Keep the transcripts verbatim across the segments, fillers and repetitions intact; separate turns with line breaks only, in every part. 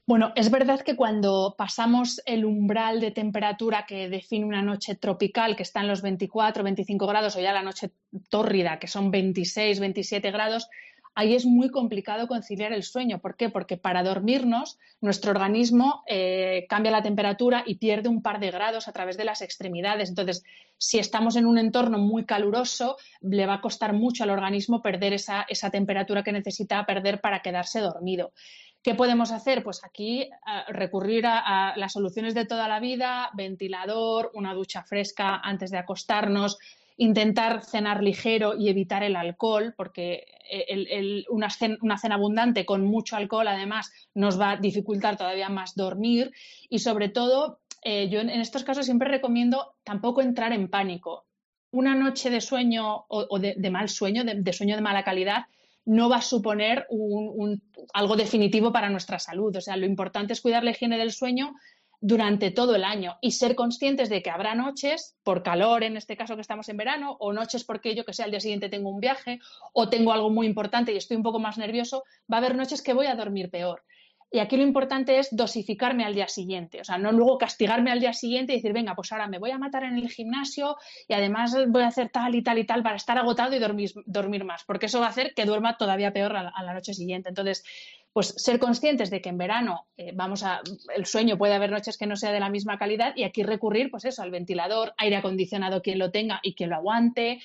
Bueno, es verdad que cuando pasamos el umbral de temperatura que define una noche tropical, que está en los veinticuatro, veinticinco grados, o ya la noche tórrida, que son veintiséis, veintisiete grados, ahí es muy complicado conciliar el sueño. ¿Por qué? Porque para dormirnos, nuestro organismo eh, cambia la temperatura y pierde un par de grados a través de las extremidades. Entonces, si estamos en un entorno muy caluroso, le va a costar mucho al organismo perder esa, esa temperatura que necesita perder para quedarse dormido. ¿Qué podemos hacer? Pues aquí uh, recurrir a, a las soluciones de toda la vida, ventilador, una ducha fresca antes de acostarnos, intentar cenar ligero y evitar el alcohol, porque el, el, una, cena, una cena abundante con mucho alcohol además nos va a dificultar todavía más dormir y sobre todo eh, yo en, en estos casos siempre recomiendo tampoco entrar en pánico. Una noche de sueño o, o de, de mal sueño, de, de sueño de mala calidad, no va a suponer un, un, algo definitivo para nuestra salud. O sea, lo importante es cuidar la higiene del sueño durante todo el año y ser conscientes de que habrá noches, por calor en este caso que estamos en verano, o noches porque yo que sé, al día siguiente tengo un viaje o tengo algo muy importante y estoy un poco más nervioso, va a haber noches que voy a dormir peor. Y aquí lo importante es dosificarme al día siguiente, o sea, no luego castigarme al día siguiente y decir, venga, pues ahora me voy a matar en el gimnasio y además voy a hacer tal y tal y tal para estar agotado y dormir, dormir más, porque eso va a hacer que duerma todavía peor a la, a la noche siguiente. Entonces, pues ser conscientes de que en verano eh, vamos a, el sueño puede haber noches que no sea de la misma calidad y aquí recurrir, pues eso, al ventilador, aire acondicionado quien lo tenga y quien lo aguante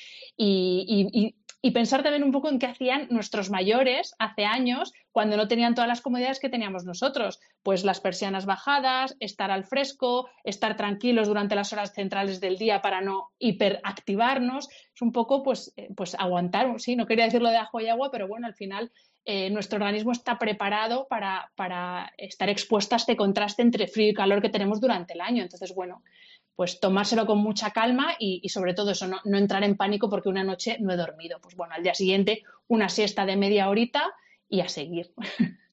y, y, y Y pensar también un poco en qué hacían nuestros mayores hace años cuando no tenían todas las comodidades que teníamos nosotros. Pues las persianas bajadas, estar al fresco, estar tranquilos durante las horas centrales del día para no hiperactivarnos. Es un poco pues, eh, pues aguantar, sí, no quería decirlo de ajo y agua, pero bueno, al final eh, nuestro organismo está preparado para, para estar expuesto a este contraste entre frío y calor que tenemos durante el año. Entonces, bueno, pues tomárselo con mucha calma y, y sobre todo eso, no, no entrar en pánico porque una noche no he dormido. Pues bueno, al día siguiente una siesta de media horita y a seguir.